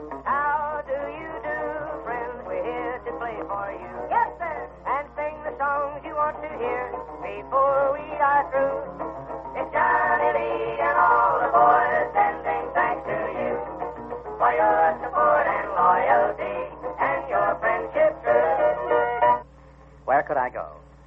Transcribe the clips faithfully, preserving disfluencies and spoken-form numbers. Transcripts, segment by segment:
How do you do, friends? We're here to play for you. Yes, sir. And sing the songs you want to hear before we are through. It's Johnny Lee and all the boys sending thanks to you for your support and loyalty and your friendship true. Where could I go?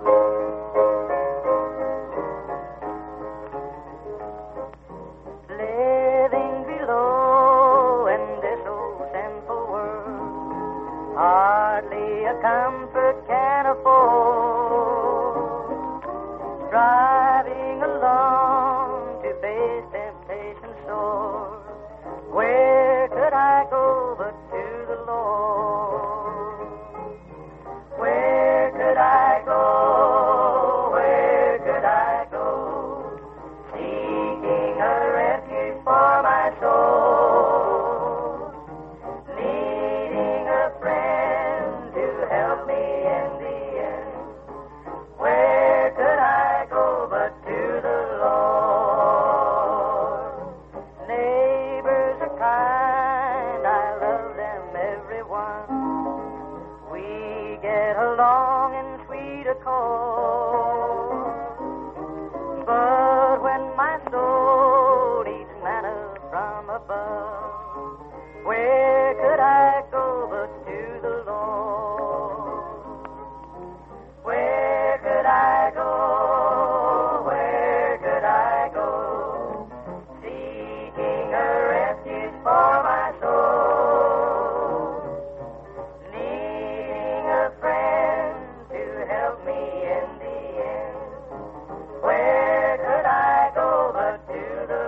Living below in this old sinful world, hardly a comfort can afford. Striving along to face temptation sore, where could I go but to the Lord? Where could I go? Where could I go? Seeking a refuge for my soul, needing a friend to help me in the end. Where could I go but to the Lord? Neighbors are kind, I love them everyone. We get along in sweet accord. But when my soul needs manna from above, where could I go but to the Lord? Where could I go? Where could I go? Seeking a refuge for my soul, needing a friend to help me in the end. Where could I go but to the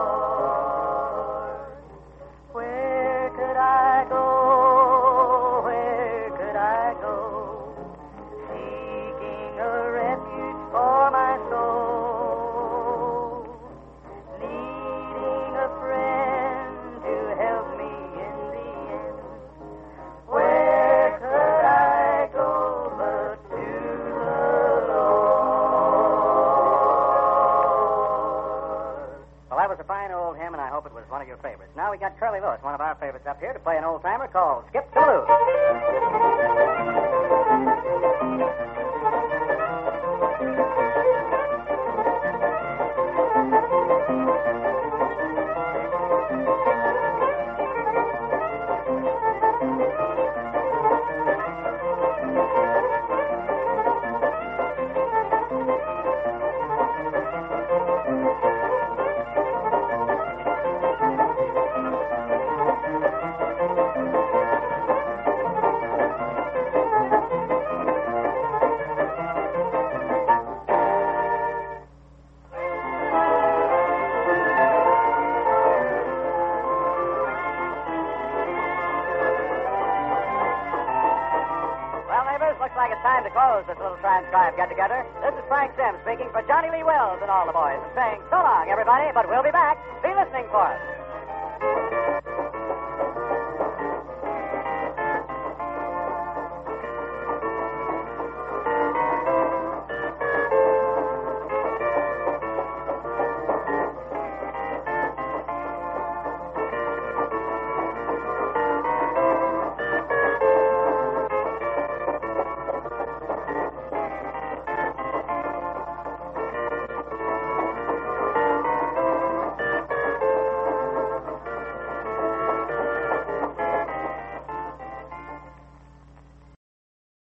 Lord? Where could I go? Where could I go? Seeking a refuge for my soul, needing a friend to help me in the end. Where could I go but to the Lord? Well, that was a fine old hymn, and I hope it was one of your favorites. Now we got Curly Lewis, one of our favorites, up here to play an old-timer called Skip to Lou. Like it's time to close this little transcribed get-together. This is Frank Sims speaking for Johnny Lee Wells and all the boys and saying so long, everybody, but we'll be back. Be listening for us.